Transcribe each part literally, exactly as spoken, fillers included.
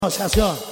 Nossa, assim, ó.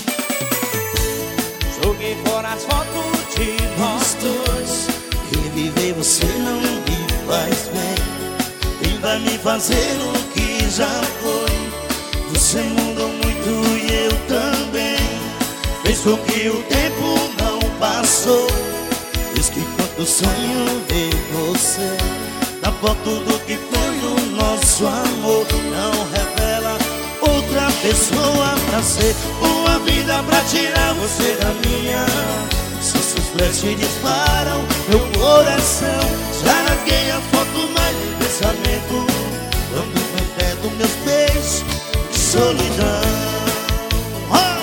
Joguei fora as fotos de nós dois. Reviver você não me faz bem. Quem vai me fazer o que já foi? Você mudou muito e eu também. Fez com que o tempo não passou. Diz que quanto sonho ver você. Na foto do que foi o nosso amor. Não revela outra pessoa pra ser. Uma vida pra tirar você da minha. Se seus flashes disparam meu coração. Já larguei a foto, mas o pensamento quando foi perto meus beijos de solidão. Oh!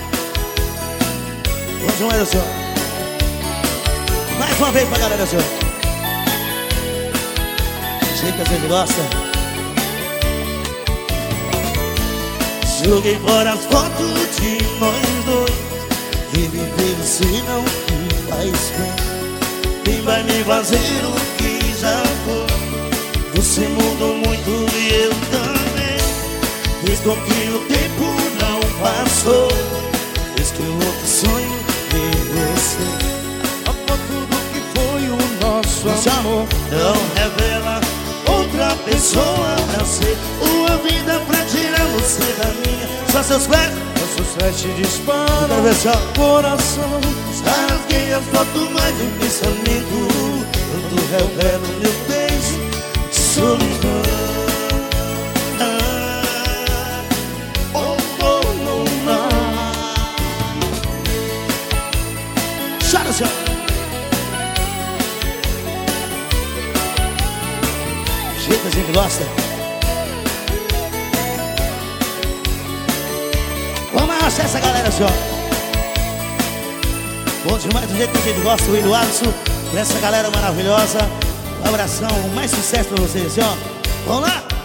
Vamos mais, senhor. Mais uma vez pra galera, senhor. Sei que a gente gosta. Joguei fora as fotos de nós dois. Reviver você não me faz bem. Quem vai me fazer o que já foi? Você mudou muito e eu também. Fez com que o tempo não passou. Fez que o outro sonho ver você. A foto do que foi o nosso amor. Não revela outra pessoa pra ser. Uma vida pra tirar você da minha. Só seus pés, Nossos flashes disparam no coração. já rasguei a foto, mas o pensamento quando revela o meu beijo de solidão. Ah, oh, oh, oh, oh. Chora, senhor. Jeito a gente gosta. Vamos arrastar essa galera, senhor. Bom demais, do jeito que a gente gosta, o William Alisson, essa galera maravilhosa. Um abração, mais sucesso pra vocês, senhor. Vamos lá!